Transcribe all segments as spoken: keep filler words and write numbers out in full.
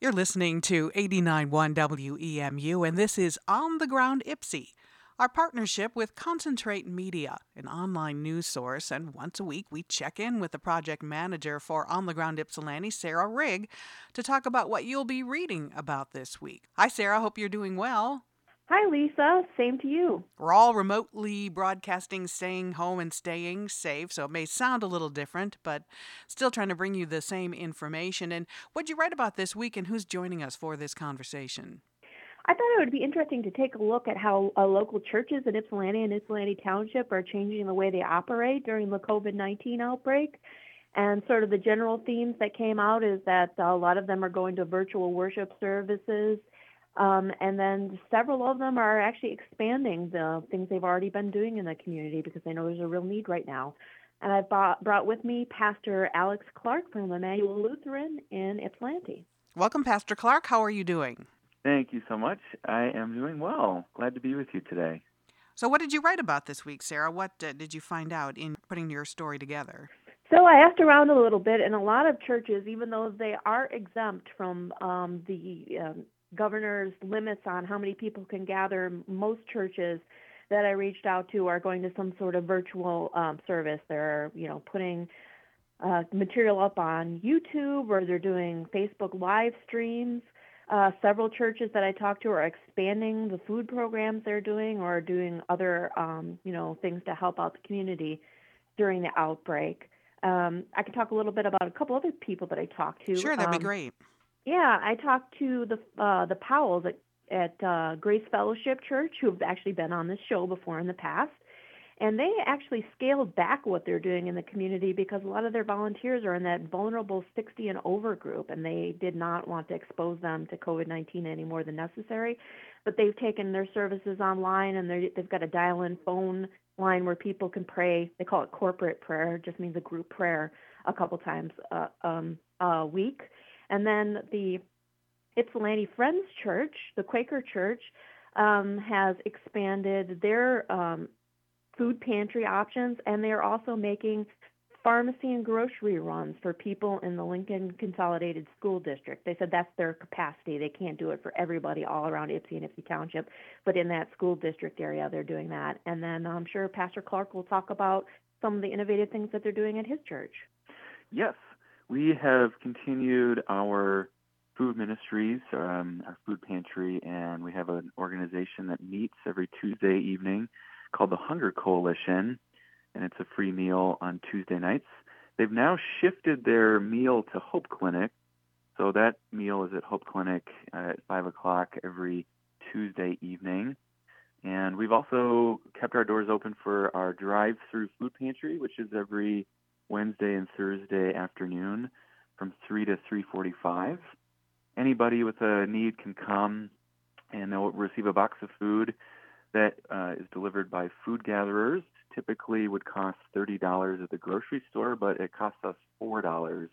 You're listening to eighty-nine point one W E M U, and this is On the Ground Ypsi, our partnership with Concentrate Media, an online news source. And once a week, we check in with the project manager for On the Ground Ypsilanti, Sarah Rigg, to talk about what you'll be reading about this week. Hi, Sarah. Hope you're doing well. Hi, Lisa. Same to you. We're all remotely broadcasting, staying home and staying safe, so it may sound a little different, but still trying to bring you the same information. And what'd you write about this week, and who's joining us for this conversation? I thought it would be interesting to take a look at how uh, local churches in Ypsilanti and Ypsilanti Township are changing the way they operate during the COVID nineteen outbreak. And sort of the general themes that came out is that a lot of them are going to virtual worship services. Um, and then several of them are actually expanding the things they've already been doing in the community because they know there's a real need right now. And I've brought, brought with me Pastor Alex Clark from Emmanuel Lutheran in Ypsilanti. Welcome, Pastor Clark. How are you doing? Thank you so much. I am doing well. Glad to be with you today. So what did you write about this week, Sarah? What uh, did you find out in putting your story together? So I asked around a little bit, and a lot of churches, even though they are exempt from um, the um, governor's limits on how many people can gather, most churches that I reached out to are going to some sort of virtual um, service. They're, you know, putting uh, material up on YouTube, or they're doing Facebook live streams. Uh, several churches that I talked to are expanding the food programs they're doing, or doing other, um, you know, things to help out the community during the outbreak. Um, I can talk a little bit about a couple other people that I talked to. Sure, that'd be um, great. Yeah, I talked to the uh, the Powells at, at uh, Grace Fellowship Church, who have actually been on this show before in the past. And they actually scaled back what they're doing in the community because a lot of their volunteers are in that vulnerable sixty and over group, and they did not want to expose them to COVID nineteen any more than necessary. But they've taken their services online, and they've got a dial-in phone line where people can pray. They call it corporate prayer. It just means a group prayer a couple times uh, um, a week. And then the Ypsilanti Friends Church, the Quaker Church, um, has expanded their um, food pantry options, and they're also making pharmacy and grocery runs for people in the Lincoln Consolidated School District. They said that's their capacity. They can't do it for everybody all around Ypsi and Ypsi Township, but in that school district area, they're doing that. And then I'm sure Pastor Clark will talk about some of the innovative things that they're doing at his church. Yes, we have continued our food ministries, um, our food pantry, and we have an organization that meets every Tuesday evening called the Hunger Coalition, and it's a free meal on Tuesday nights. They've now shifted their meal to Hope Clinic, so that meal is at Hope Clinic at five o'clock every Tuesday evening. And we've also kept our doors open for our drive-through food pantry, which is every Wednesday and Thursday afternoon from three to three forty-five. Anybody with a need can come, and they'll receive a box of food that uh, is delivered by food gatherers. Typically would cost thirty dollars at the grocery store, but it costs us four dollars.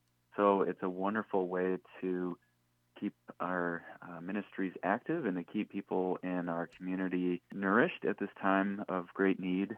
So it's a wonderful way to keep our uh, ministries active and to keep people in our community nourished at this time of great need.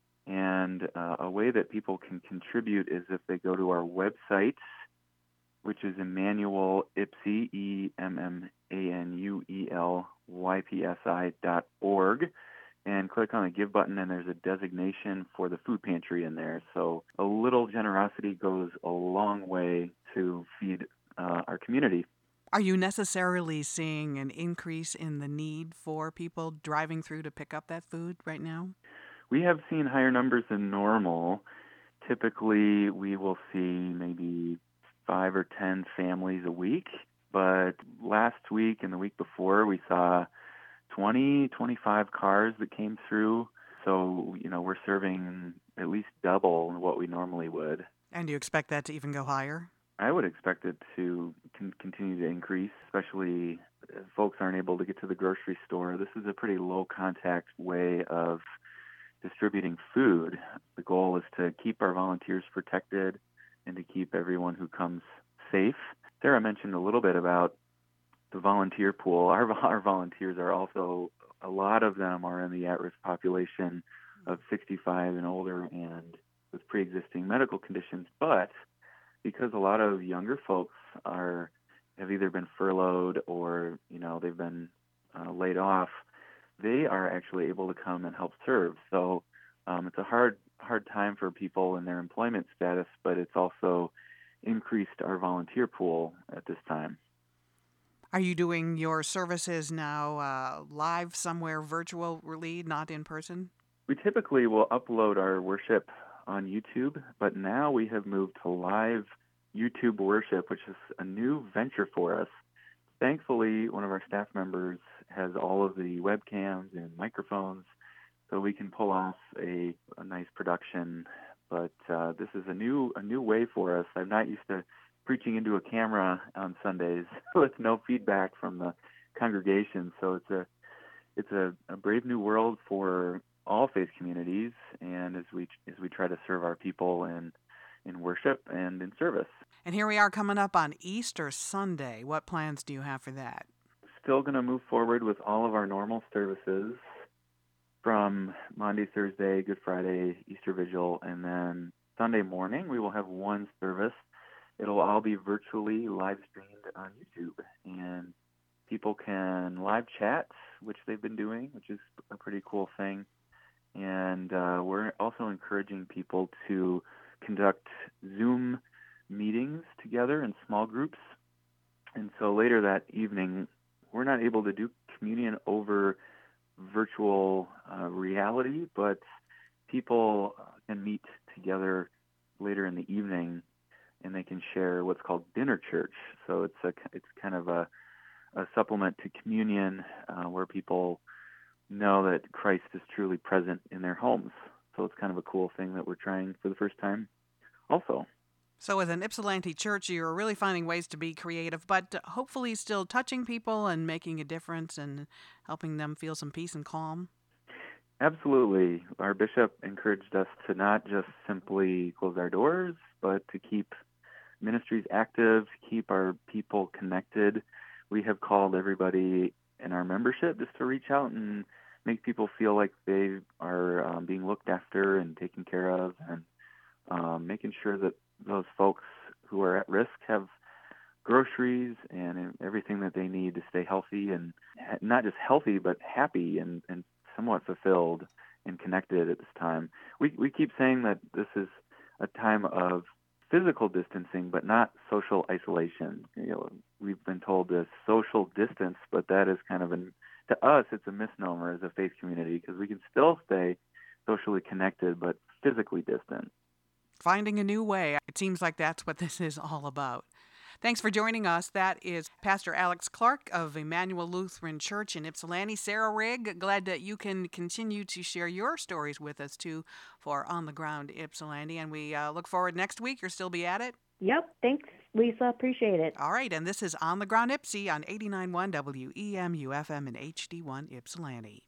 And uh, a way that people can contribute is if they go to our website, which is Emmanuel Ypsi, E M M A N U E L Y P S I dot org, and click on the Give button, and there's a designation for the food pantry in there. So a little generosity goes a long way to feed uh, our community. Are you necessarily seeing an increase in the need for people driving through to pick up that food right now? We have seen higher numbers than normal. Typically, we will see maybe five or ten families a week. But last week and the week before, we saw twenty, twenty-five cars that came through. So, you know, we're serving at least double what we normally would. And do you expect that to even go higher? I would expect it to con- continue to increase, especially if folks aren't able to get to the grocery store. This is a pretty low-contact way of distributing food. The goal is to keep our volunteers protected and to keep everyone who comes safe. Sarah mentioned a little bit about the volunteer pool. Our, our volunteers are also, a lot of them are in the at-risk population of sixty-five and older and with pre-existing medical conditions, but because a lot of younger folks are have either either been furloughed or, you know, they've been uh, laid off, they are actually able to come and help serve. So um, it's a hard, hard time for people in their employment status, but it's also increased our volunteer pool at this time. Are you doing your services now uh, live somewhere virtually, not in person? We typically will upload our worship on YouTube, but now we have moved to live YouTube worship, which is a new venture for us. Thankfully, one of our staff members has all of the webcams and microphones, so we can pull off a, a nice production. But uh, this is a new a new way for us. I'm not used to preaching into a camera on Sundays with no feedback from the congregation. So it's a it's a, a brave new world for all faith communities, and as we as we try to serve our people in in worship and in service. And here we are coming up on Easter Sunday. What plans do you have for that? Still going to move forward with all of our normal services from Monday, Thursday, Good Friday, Easter Vigil, and then Sunday morning we will have one service. It'll all be virtually live streamed on YouTube, and people can live chat, which they've been doing, which is a pretty cool thing. And uh, we're also encouraging people to conduct Zoom meetings together in small groups. And so later that evening, we're not able to do communion over virtual uh, reality, but people can meet together later in the evening, and they can share what's called dinner church. So it's a it's kind of a, a supplement to communion uh, where people know that Christ is truly present in their homes. So it's kind of a cool thing that we're trying for the first time also. So as an Ypsilanti church, you're really finding ways to be creative, but hopefully still touching people and making a difference and helping them feel some peace and calm. Absolutely. Our bishop encouraged us to not just simply close our doors, but to keep ministries active, keep our people connected. We have called everybody in our membership just to reach out and make people feel like they are um, being looked after and taken care of, and um, making sure that those folks who are at risk have groceries and everything that they need to stay healthy, and not just healthy, but happy and, and somewhat fulfilled and connected at this time. We we keep saying that this is a time of physical distancing, but not social isolation. You know, we've been told to social distance, but that is kind of an, to us, it's a misnomer as a faith community, because we can still stay socially connected, but physically distant. Finding a new way. It seems like that's what this is all about. Thanks for joining us. That is Pastor Alex Clark of Emmanuel Lutheran Church in Ypsilanti. Sarah Rigg, glad that you can continue to share your stories with us, too, for On the Ground Ypsilanti. And we uh, look forward next week. You'll still be at it? Yep. Thanks, Lisa. Appreciate it. All right. And this is On the Ground Ypsi on eighty-nine point one W E M U F M and H D one Ypsilanti.